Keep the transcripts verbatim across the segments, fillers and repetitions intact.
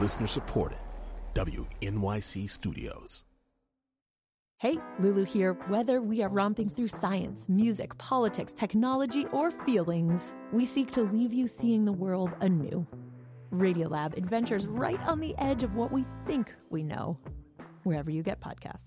Listener supported. W N Y C Studios. Hey, Lulu here. Whether we are romping through science, music, politics, technology, or feelings, we seek to leave you seeing the world anew. Radiolab adventures right on the edge of what we think we know, wherever you get podcasts.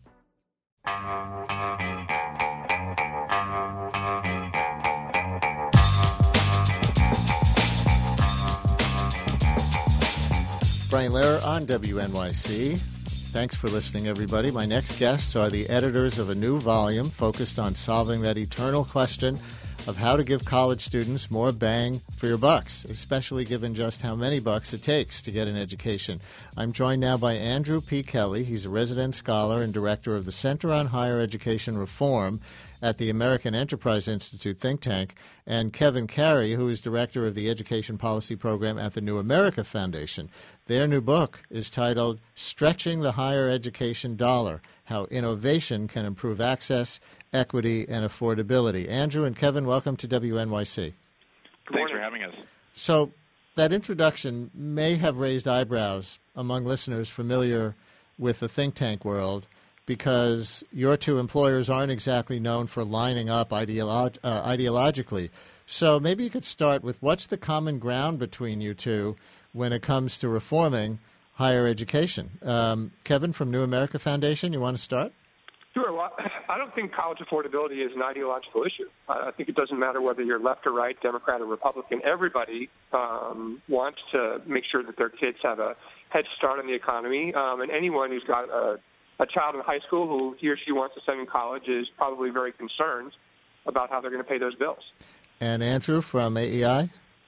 Brian Lehrer on W N Y C. Thanks for listening, everybody. My next guests are the editors of a new volume focused on solving that eternal question of how to give college students more bang for your bucks, especially given just how many bucks it takes to get an education. I'm joined now by Andrew P. Kelly. He's a resident scholar and director of the Center on Higher Education Reform at the American Enterprise Institute think tank, and Kevin Carey, who is director of the Education Policy Program at the New America Foundation. Their new book is titled Stretching the Higher Education Dollar, How Innovation Can Improve Access, Equity, and Affordability. Andrew and Kevin, welcome to W N Y C. Thanks for having us. So that introduction may have raised eyebrows among listeners familiar with the think tank world, because your two employers aren't exactly known for lining up ideolo- uh, ideologically. So maybe you could start with what's the common ground between you two when it comes to reforming higher education. Um, Kevin from New America Foundation, you want to start? Sure. Well, I don't think college affordability is an ideological issue. I think it doesn't matter whether you're left or right, Democrat or Republican. Everybody um, wants to make sure that their kids have a head start on the economy, um, and anyone who's got a A child in high school who he or she wants to send in college is probably very concerned about how they're going to pay those bills. And Andrew from A E I?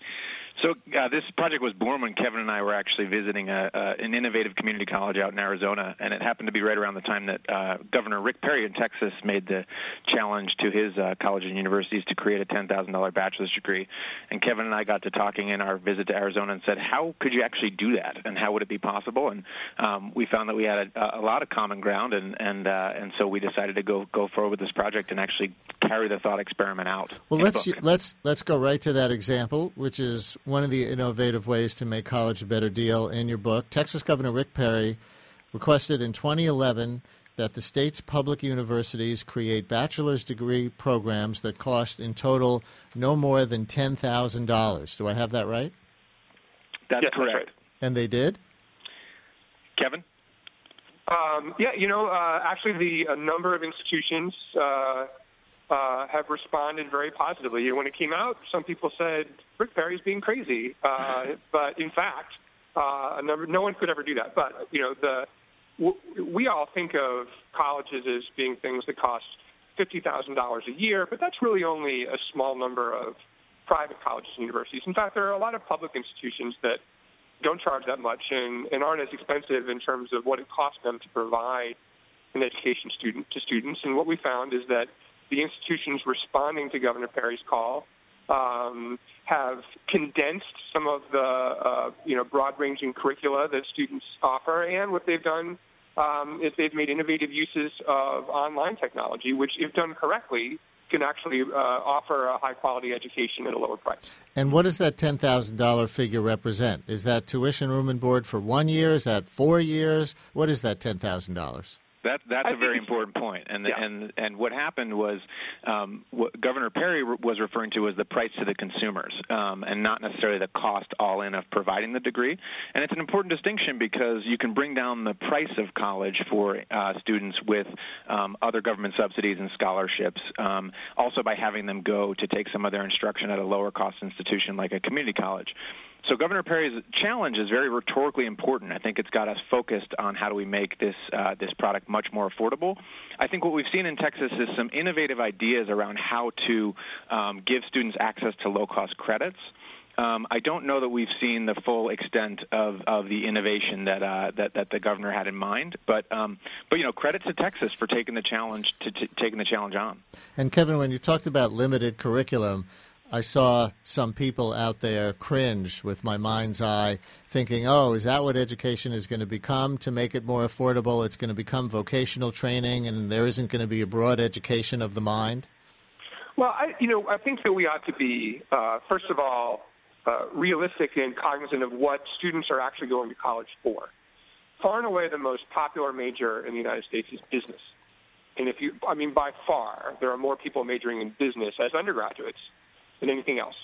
So uh, this project was born when Kevin and I were actually visiting a, uh, an innovative community college out in Arizona, and it happened to be right around the time that uh, Governor Rick Perry in Texas made the challenge to his uh, colleges and universities to create a ten thousand dollars bachelor's degree. And Kevin and I got to talking in our visit to Arizona and said, how could you actually do that, and how would it be possible? And um, we found that we had a, a lot of common ground, and and uh, and so we decided to go go forward with this project and actually carry the thought experiment out. Well, let's let's let's go right to that example, which is one of the innovative ways to make college a better deal in your book. Texas Governor Rick Perry requested in twenty eleven that the state's public universities create bachelor's degree programs that cost in total no more than ten thousand dollars. Do I have that right? That's yes, correct. That's right. And they did? Kevin? Um, yeah, you know, uh, actually the a number of institutions uh, uh, have responded very positively. When it came out, some people said, Rick Perry's being crazy. Uh, but in fact, uh, a number, no one could ever do that. But, you know, the w- we all think of colleges as being things that cost fifty thousand dollars a year, but that's really only a small number of private colleges and universities. In fact, there are a lot of public institutions that don't charge that much and, and aren't as expensive in terms of what it costs them to provide an education student to students. And what we found is that the institutions responding to Governor Perry's call um, have condensed some of the uh, you know broad-ranging curricula that students offer, and what they've done um, is they've made innovative uses of online technology, which, if done correctly, can actually uh, offer a high-quality education at a lower price. And what does that ten thousand dollars figure represent? Is that tuition, room, and board for one year? Is that four years? What is that ten thousand dollars? That, that's a very important point. And, yeah. and, and what happened was um, what Governor Perry was referring to was the price to the consumers um, and not necessarily the cost all in of providing the degree. And it's an important distinction because you can bring down the price of college for uh, students with um, other government subsidies and scholarships, um, also by having them go to take some of their instruction at a lower cost institution like a community college. So Governor Perry's challenge is very rhetorically important. I think it's got us focused on how do we make this uh, this product much more affordable. I think what we've seen in Texas is some innovative ideas around how to um, give students access to low-cost credits. Um, I don't know that we've seen the full extent of, of the innovation that, uh, that that the governor had in mind, but um, but you know, credit to Texas for taking the challenge to t- taking the challenge on. And Kevin, when you talked about limited curriculum, I saw some people out there cringe with my mind's eye, thinking, oh, is that what education is going to become to make it more affordable? It's going to become vocational training, and there isn't going to be a broad education of the mind? Well, I, you know, I think that we ought to be, uh, first of all, uh, realistic and cognizant of what students are actually going to college for. Far and away, the most popular major in the United States is business. And if you, I mean, by far, there are more people majoring in business as undergraduates than anything else.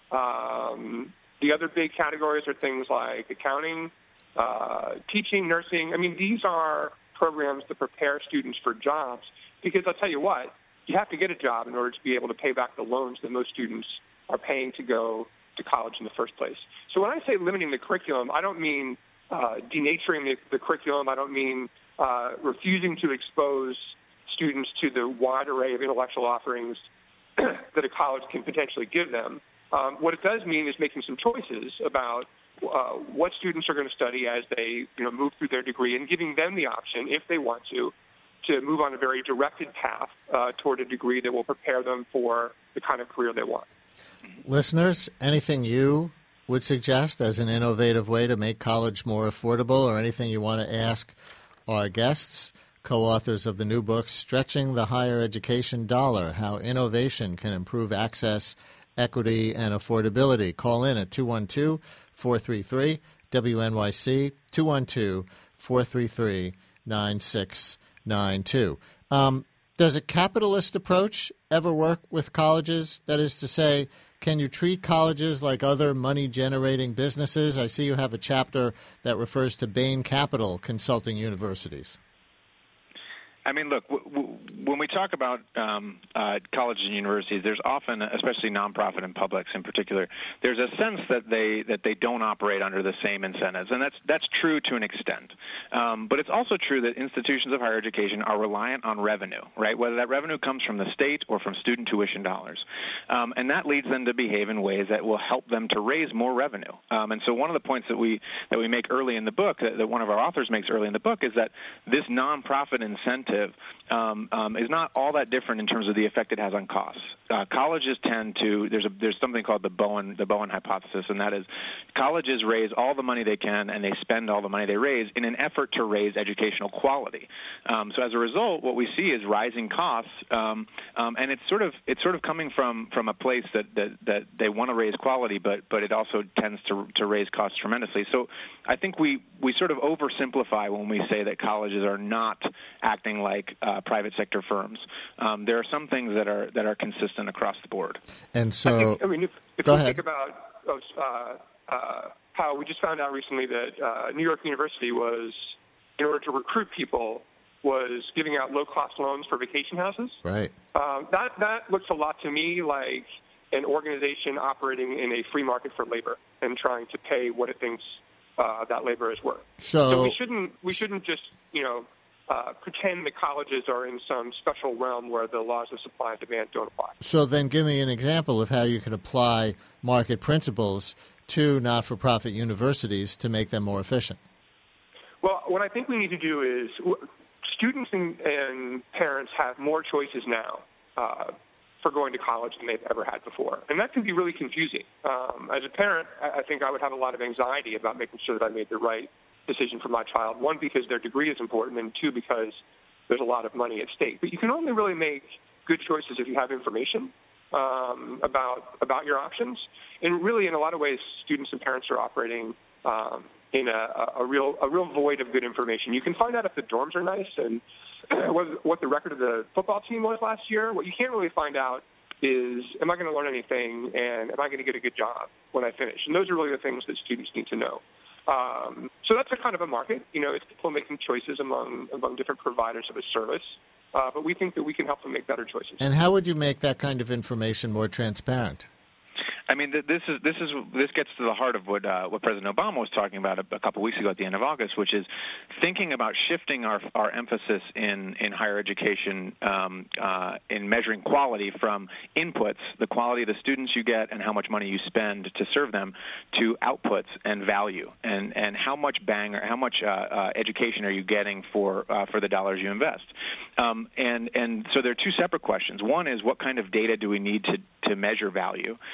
Um, the other big categories are things like accounting, uh, teaching, nursing. I mean, these are programs that prepare students for jobs because I'll tell you what, you have to get a job in order to be able to pay back the loans that most students are paying to go to college in the first place. So when I say limiting the curriculum, I don't mean uh, denaturing the, the curriculum. I don't mean uh, refusing to expose students to the wide array of intellectual offerings that a college can potentially give them. Um, what it does mean is making some choices about uh, what students are going to study as they, you know, move through their degree, and giving them the option, if they want to, to move on a very directed path uh, toward a degree that will prepare them for the kind of career they want. Listeners, anything you would suggest as an innovative way to make college more affordable, or anything you want to ask our guests, co-authors of the new book, Stretching the Higher Education Dollar, How Innovation Can Improve Access, Equity, and Affordability. Call in at two one two, four three three, W N Y C, two one two, four three three, nine six nine two. Um, does a capitalist approach ever work with colleges? That is to say, can you treat colleges like other money-generating businesses? I see you have a chapter that refers to Bain Capital consulting universities. I mean, look, w- w- when we talk about um, uh, colleges and universities, there's often, especially nonprofit and publics in particular, there's a sense that they that they don't operate under the same incentives, and that's that's true to an extent. Um, but it's also true that institutions of higher education are reliant on revenue, right? Whether that revenue comes from the state or from student tuition dollars, um, and that leads them to behave in ways that will help them to raise more revenue. Um, and so, one of the points that we that we make early in the book, that, that one of our authors makes early in the book, is that this nonprofit incentive Um, um, is not all that different in terms of the effect it has on costs. Uh, colleges tend to there's a there's something called the Bowen the Bowen hypothesis, and that is colleges raise all the money they can and they spend all the money they raise in an effort to raise educational quality. Um, so as a result, what we see is rising costs, um, um, and it's sort of it's sort of coming from from a place that that, that they want to raise quality, but but it also tends to to raise costs tremendously. So I think we we sort of oversimplify when we say that colleges are not acting like uh, private sector firms. Um, there are some things that are that are consistent across the board. And so, I, think, I mean, if, if go we ahead. think about uh, uh, how we just found out recently that uh, New York University was, in order to recruit people, was giving out low-cost loans for vacation houses. Right. Um, that that looks a lot to me like an organization operating in a free market for labor and trying to pay what it thinks uh, that labor is worth. So, so we shouldn't we shouldn't just you know. Uh, pretend that colleges are in some special realm where the laws of supply and demand don't apply. So then give me an example of how you can apply market principles to not-for-profit universities to make them more efficient. Well, what I think we need to do is students and, and parents have more choices now uh, for going to college than they've ever had before. And that can be really confusing. Um, as a parent, I think I would have a lot of anxiety about making sure that I made the right decision for my child, one, because their degree is important, and two, because there's a lot of money at stake. But you can only really make good choices if you have information um, about about your options. And really, in a lot of ways, students and parents are operating um, in a, a real a real void of good information. You can find out if the dorms are nice and what, what the record of the football team was last year. What you can't really find out is, am I going to learn anything, and am I going to get a good job when I finish? And those are really the things that students need to know. Um, so that's a kind of a market. You know, it's people making choices among among different providers of a service. Uh, but we think that we can help them make better choices. And how would you make that kind of information more transparent? I mean, this is this is this gets to the heart of what uh, what President Obama was talking about a, a couple weeks ago at the end of August, which is thinking about shifting our our emphasis in in higher education um, uh, in measuring quality from inputs, the quality of the students you get and how much money you spend to serve them, to outputs and value, and and how much bang or how much uh, uh, education are you getting for uh, for the dollars you invest. Um, and and so there are two separate questions. One is, what kind of data do we need to to measure value, and the other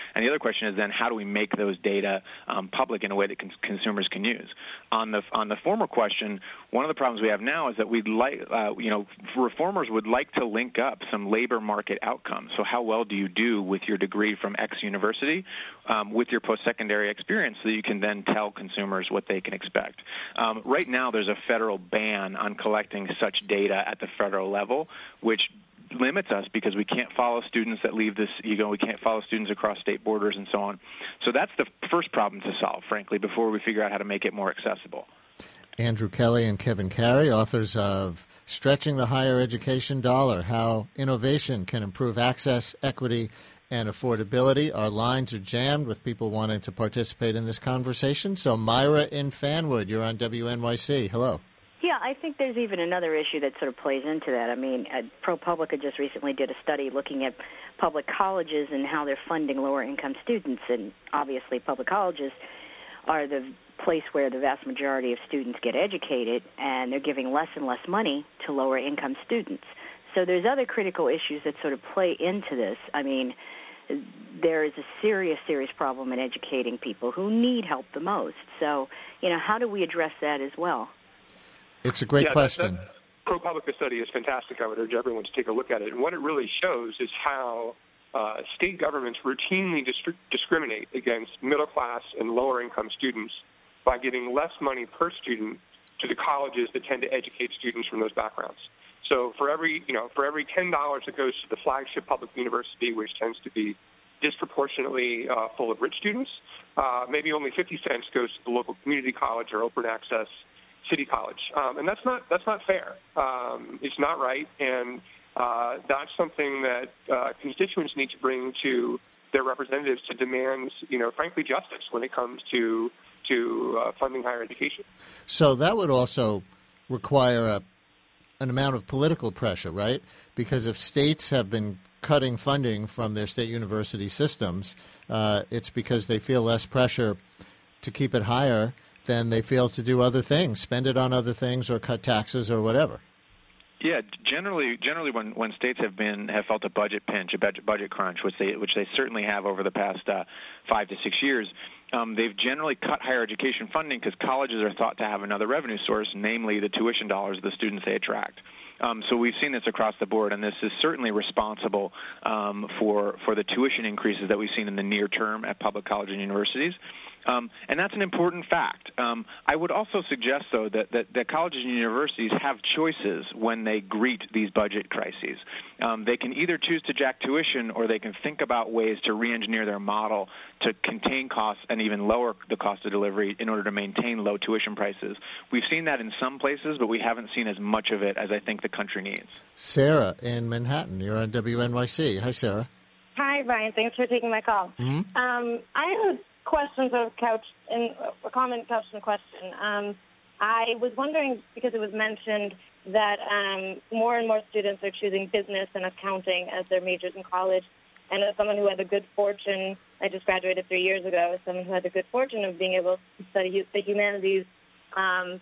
question is then how do we make those data um, public in a way that cons- consumers can use? On the on the former question, one of the problems we have now is that we'd like, uh, you know, reformers would like to link up some labor market outcomes. So how well do you do with your degree from X university um, with your post-secondary experience so that you can then tell consumers what they can expect? Um, right now, there's a federal ban on collecting such data at the federal level, which limits us because we can't follow students that leave this, you know, we can't follow students across state borders and so on. So that's the first problem to solve, frankly, before we figure out how to make it more accessible. Andrew Kelly and Kevin Carey, authors of Stretching the Higher Education Dollar, How Innovation Can Improve Access, Equity, and Affordability. Our lines are jammed with people wanting to participate in this conversation. So Myra in Fanwood, you're on W N Y C. Hello. Yeah, I think there's even another issue that sort of plays into that. I mean, uh, ProPublica just recently did a study looking at public colleges and how they're funding lower-income students, and obviously public colleges are the place where the vast majority of students get educated, and they're giving less and less money to lower-income students. So there's other critical issues that sort of play into this. I mean, there is a serious, serious problem in educating people who need help the most. So, you know, how do we address that as well? It's a great yeah, question. That, that ProPublica study is fantastic. I would urge everyone to take a look at it. And what it really shows is how uh, state governments routinely dis- discriminate against middle-class and lower-income students by giving less money per student to the colleges that tend to educate students from those backgrounds. So for every, you know, for every ten dollars that goes to the flagship public university, which tends to be disproportionately uh, full of rich students, uh, maybe only fifty cents goes to the local community college or open access city college, um, and that's not that's not fair. Um, it's not right, and uh, that's something that uh, constituents need to bring to their representatives to demand, you know, frankly, justice when it comes to to uh, funding higher education. So that would also require a, an amount of political pressure, right? Because if states have been cutting funding from their state university systems, uh, it's because they feel less pressure to keep it higher. Then they fail to do other things, spend it on other things or cut taxes or whatever. Yeah, generally, generally, when, when states have been have felt a budget pinch, a budget budget crunch, which they which they certainly have over the past uh, five to six years, um, they've generally cut higher education funding because colleges are thought to have another revenue source, namely the tuition dollars of the students they attract. Um, so we've seen this across the board, and this is certainly responsible um, for for the tuition increases that we've seen in the near term at public colleges and universities. Um, and that's an important fact. Um, I would also suggest, though, that, that, that colleges and universities have choices when they greet these budget crises. Um, they can either choose to jack tuition, or they can think about ways to re-engineer their model to contain costs and even lower the cost of delivery in order to maintain low tuition prices. We've seen that in some places, but we haven't seen as much of it as I think the country needs. Sarah in Manhattan, you're on W N Y C. Hi, Sarah. Hi, Brian. Thanks for taking my call. Mm-hmm. Um, I have questions of couch and a comment couch and question. Um, I was wondering, because it was mentioned that um, more and more students are choosing business and accounting as their majors in college. And as someone who had the good fortune, I just graduated three years ago, as someone who had the good fortune of being able to study the humanities um,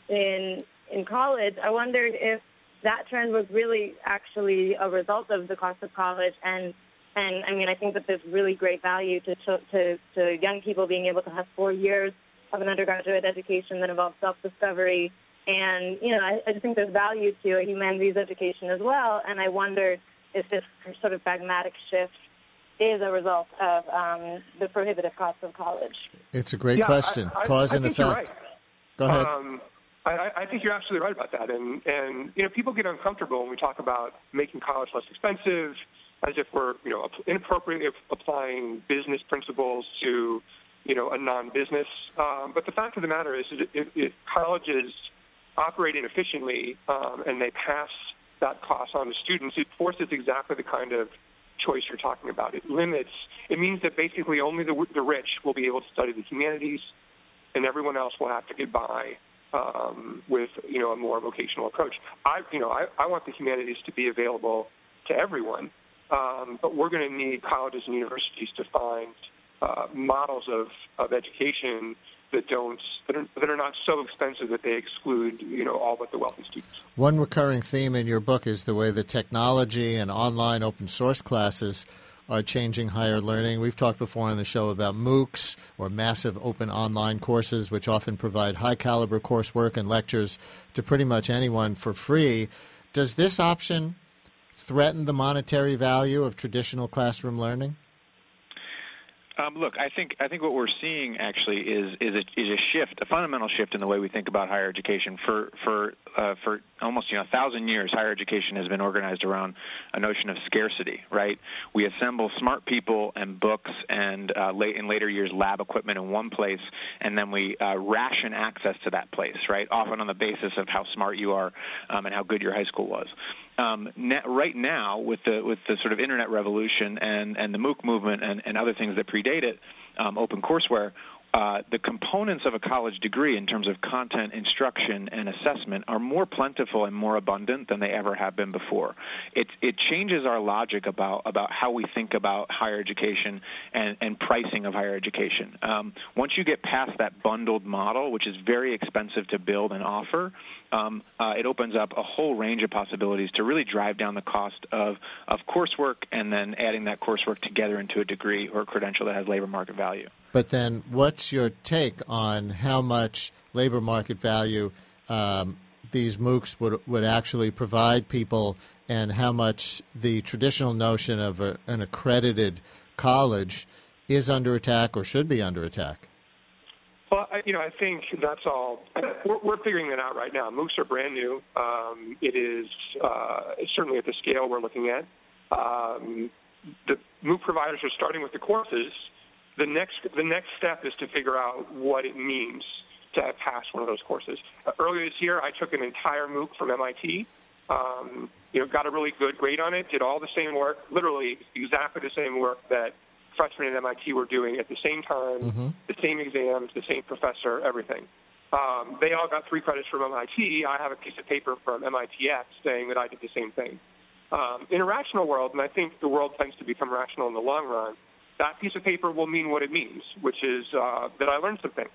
in in college, I wondered if that trend was really actually a result of the cost of college. And And, I mean, I think that there's really great value to, to, to young people being able to have four years of an undergraduate education that involves self-discovery. And, you know, I, I just think there's value to a humanities education as well. And I wonder if this sort of pragmatic shift is a result of um, the prohibitive cost of college. It's a great yeah, question. I, I, Cause I and think effect. You're right. Go ahead. Um, I, I think you're absolutely right about that. And, and, you know, people get uncomfortable when we talk about making college less expensive, as if we're, you know, inappropriately applying business principles to, you know, a non-business. Um, but the fact of the matter is, if, if colleges operate inefficiently um, and they pass that cost on to students, it forces exactly the kind of choice you're talking about. It limits. It means that basically only the, the rich will be able to study the humanities, and everyone else will have to get by um, with, you know, a more vocational approach. I, you know, I, I want the humanities to be available to everyone. Um, but we're going to need colleges and universities to find uh, models of, of education that don't that are, that are not so expensive that they exclude, you know, all but the wealthy students. One recurring theme in your book is the way that technology and online open source classes are changing higher learning. We've talked before on the show about MOOCs, or massive open online courses, which often provide high-caliber coursework and lectures to pretty much anyone for free. Does this option threaten the monetary value of traditional classroom learning? Um, look, I think I think what we're seeing actually is is a, is a shift, a fundamental shift in the way we think about higher education. For for uh, for almost you know a thousand years, higher education has been organized around a notion of scarcity. Right? We assemble smart people and books and uh, late in later years lab equipment in one place, and then we uh, ration access to that place. Right? Often on the basis of how smart you are um, and how good your high school was. Um, net, right now, with the with the sort of internet revolution and, and the MOOC movement and, and other things that predate it, um, open courseware, uh, the components of a college degree in terms of content, instruction, and assessment are more plentiful and more abundant than they ever have been before. It it changes our logic about about how we think about higher education and, and pricing of higher education. Um, once you get past that bundled model, which is very expensive to build and offer, Um, uh, it opens up a whole range of possibilities to really drive down the cost of, of coursework and then adding that coursework together into a degree or a credential that has labor market value. But then what's your take on how much labor market value um, these MOOCs would, would actually provide people, and how much the traditional notion of a, an accredited college is under attack or should be under attack? Well, I, you know, I think that's all. We're, we're figuring that out right now. MOOCs are brand new. Um, it is uh, certainly at the scale we're looking at. Um, the MOOC providers are starting with the courses. The next, the next step is to figure out what it means to have passed one of those courses. Uh, earlier this year, I took an entire MOOC from M I T. Um, you know, got a really good grade on it. Did all the same work, literally exactly the same work that freshmen at M I T were doing at the same time, mm-hmm. the same exams, the same professor, everything. Um, they all got three credits from M I T. I have a piece of paper from M I T X saying that I did the same thing. Um, in a rational world, and I think the world tends to become rational in the long run, that piece of paper will mean what it means, which is uh, that I learned some things.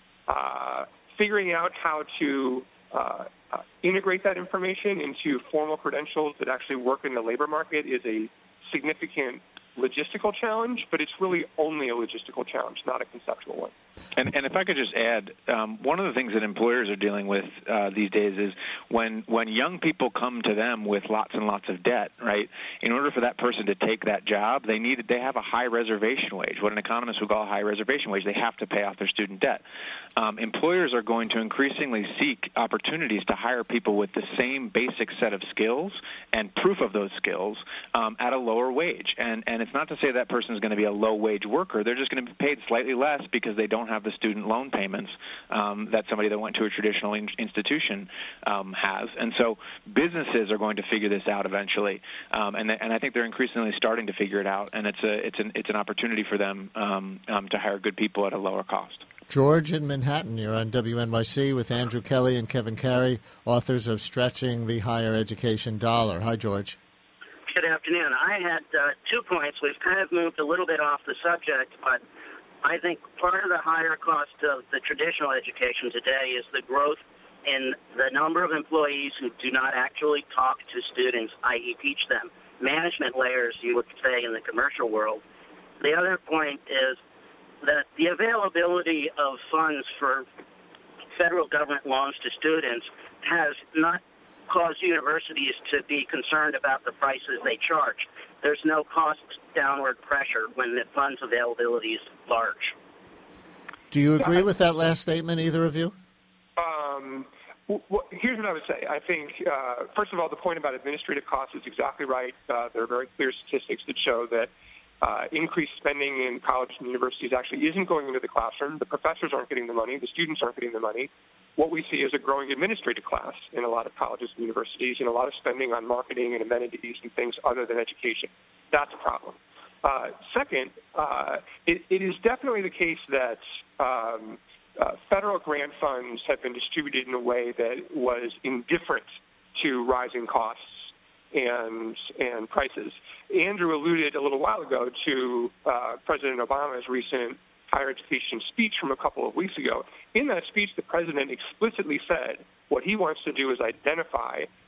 Uh, figuring out how to uh, uh, integrate that information into formal credentials that actually work in the labor market is a significant logistical challenge, but it's really only a logistical challenge, not a conceptual one. And, and if I could just add, um, one of the things that employers are dealing with uh, these days is when when young people come to them with lots and lots of debt, right? In order for that person to take that job, they need they have a high reservation wage, what an economist would call a high reservation wage. They have to pay off their student debt. Um, employers are going to increasingly seek opportunities to hire people with the same basic set of skills and proof of those skills um, at a lower wage. And and it's not to say that person is going to be a low-wage worker. They're just going to be paid slightly less because they don't have the student loan payments um, that somebody that went to a traditional in- institution um, has. And so businesses are going to figure this out eventually, um, and, th- and I think they're increasingly starting to figure it out, and it's a it's an it's an opportunity for them um, um, to hire good people at a lower cost. George in Manhattan, you're on W N Y C with Andrew Kelly and Kevin Carey, authors of Stretching the Higher Education Dollar. Hi, George. Good afternoon. I had uh, two points. We've kind of moved a little bit off the subject, but I think part of the higher cost of the traditional education today is the growth in the number of employees who do not actually talk to students, that is teach them. Management layers, you would say, in the commercial world. The other point is that the availability of funds for federal government loans to students has not caused universities to be concerned about the prices they charge. There's no cost downward pressure when the funds availability is large. Do you agree with that last statement, either of you? Um, w- w- here's what I would say. I think, uh, first of all, the point about administrative costs is exactly right. Uh, there are very clear statistics that show that uh, increased spending in colleges and universities actually isn't going into the classroom. The professors aren't getting the money. The students aren't getting the money. What we see is a growing administrative class in a lot of colleges and universities and a lot of spending on marketing and amenities and things other than education. That's a problem. Uh, second, uh, it, it is definitely the case that um, uh, federal grant funds have been distributed in a way that was indifferent to rising costs and and prices. Andrew alluded a little while ago to uh, President Obama's recent higher education speech from a couple of weeks ago. In that speech, the president explicitly said what he wants to do is identify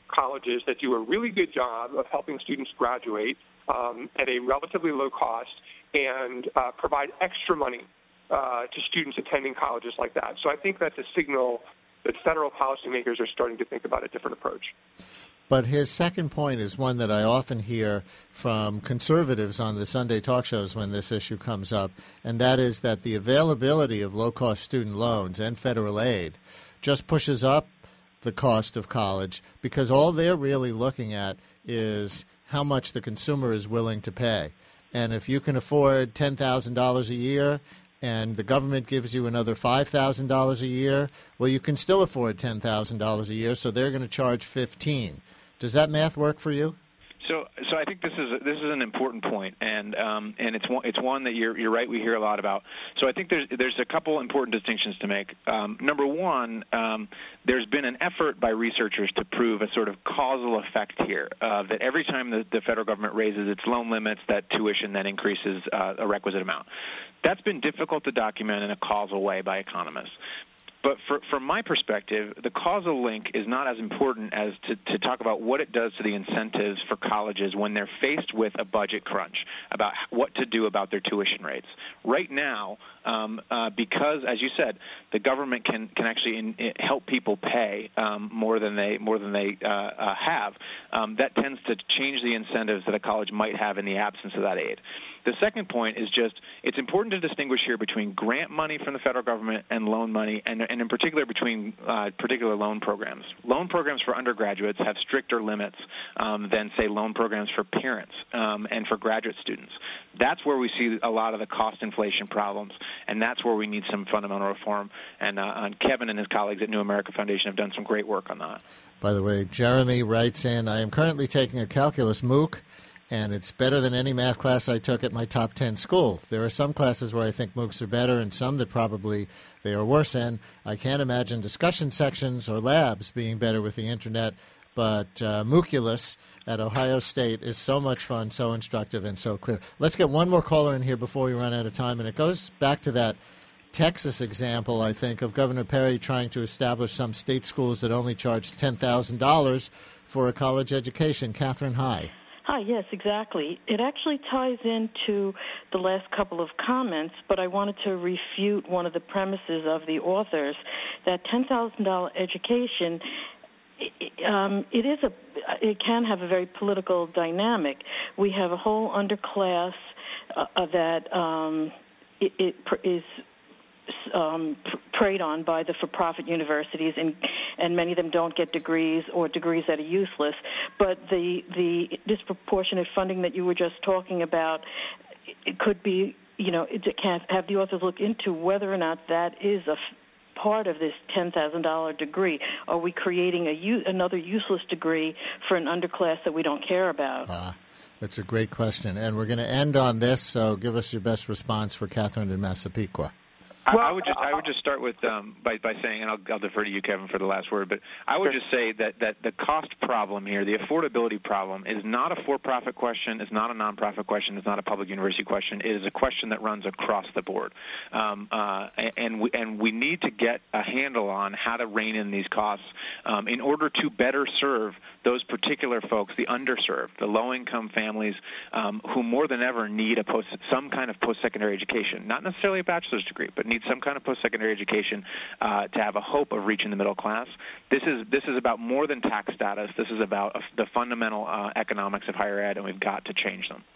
colleges that do a really good job of helping students graduate um, at a relatively low cost and uh, provide extra money uh, to students attending colleges like that. So I think that's a signal that federal policymakers are starting to think about a different approach. But his second point is one that I often hear from conservatives on the Sunday talk shows when this issue comes up, and that is that the availability of low-cost student loans and federal aid just pushes up the cost of college because all they're really looking at is how much the consumer is willing to pay. And if you can afford ten thousand dollars a year and the government gives you another five thousand dollars a year, well, you can still afford ten thousand dollars a year, so they're going to charge fifteen thousand dollars. Does that math work for you? So, so I think this is this is an important point, and um, and it's one it's one that you're you're right. We hear a lot about. So I think there's there's a couple important distinctions to make. Um, number one, um, there's been an effort by researchers to prove a sort of causal effect here. Uh, that every time the, the federal government raises its loan limits, that tuition then increases uh, a requisite amount. That's been difficult to document in a causal way by economists. But for, from my perspective, the causal link is not as important as to, to talk about what it does to the incentives for colleges when they're faced with a budget crunch about what to do about their tuition rates. Right now, um, uh, because, as you said, the government can, can actually in, in help people pay um, more than they more than they uh, uh, have, um, that tends to change the incentives that a college might have in the absence of that aid. The second point is just it's important to distinguish here between grant money from the federal government and loan money, and, and in particular between uh, particular loan programs. Loan programs for undergraduates have stricter limits um, than, say, loan programs for parents um, and for graduate students. That's where we see a lot of the cost inflation problems, and that's where we need some fundamental reform. And, uh, and Kevin and his colleagues at New America Foundation have done some great work on that. By the way, Jeremy writes in, I am currently taking a calculus MOOC, and it's better than any math class I took at my top ten school. There are some classes where I think MOOCs are better and some that probably they are worse in. I can't imagine discussion sections or labs being better with the Internet, but uh, Mooculus at Ohio State is so much fun, so instructive, and so clear. Let's get one more caller in here before we run out of time, and it goes back to that Texas example, I think, of Governor Perry trying to establish some state schools that only charge ten thousand dollars for a college education. Catherine High. Hi, yes, exactly. It actually ties into the last couple of comments, but I wanted to refute one of the premises of the authors, that ten thousand dollars education, um, it is a, it can have a very political dynamic. We have a whole underclass uh, that um, it, it is Um, preyed on by the for-profit universities, and, and many of them don't get degrees or degrees that are useless. But the the disproportionate funding that you were just talking about, it could be, you know, it can have the authors look into whether or not that is a f- part of this ten thousand dollars degree. Are we creating a u- another useless degree for an underclass that we don't care about? Ah, that's a great question. And we're going to end on this, so give us your best response for Catherine in Massapequa. Well, I would just I would just start with um, by by saying, and I'll, I'll defer to you, Kevin, for the last word. But I would just say that, that the cost problem here, the affordability problem, is not a for-profit question. It's not a nonprofit question. It's not a public university question. It is a question that runs across the board, um, uh, and we and we need to get a handle on how to rein in these costs um, in order to better serve those particular folks, the underserved, the low-income families, um, who more than ever need a post some kind of post-secondary education, not necessarily a bachelor's degree, but need some kind of post-secondary education uh, to have a hope of reaching the middle class. This is this is about more than tax status. This is about uh, the fundamental uh, economics of higher ed, and we've got to change them.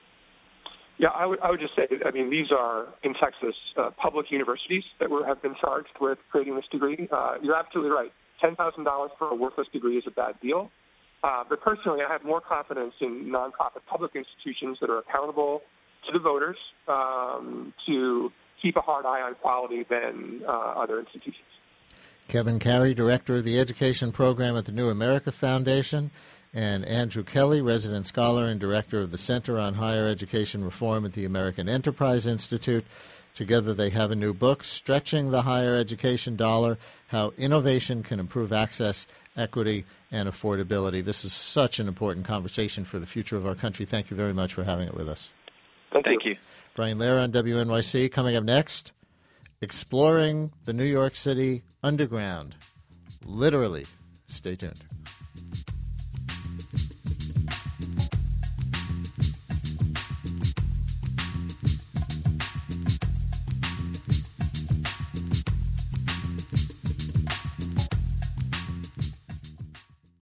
Yeah, I would, I would just say, I mean, these are, in Texas, uh, public universities that were, have been charged with creating this degree. Uh, you're absolutely right. ten thousand dollars for a worthless degree is a bad deal. Uh, but personally, I have more confidence in nonprofit public institutions that are accountable to the voters um, to keep a hard eye on quality than uh, other institutions. Kevin Carey, Director of the Education Program at the New America Foundation, and Andrew Kelly, Resident Scholar and Director of the Center on Higher Education Reform at the American Enterprise Institute. Together they have a new book, Stretching the Higher Education Dollar, How Innovation Can Improve Access, Equity, and Affordability. This is such an important conversation for the future of our country. Thank you very much for having it with us. Thank, Thank you. you. Brian Lehrer on W N Y C. Coming up next, exploring the New York City underground. Literally. Stay tuned.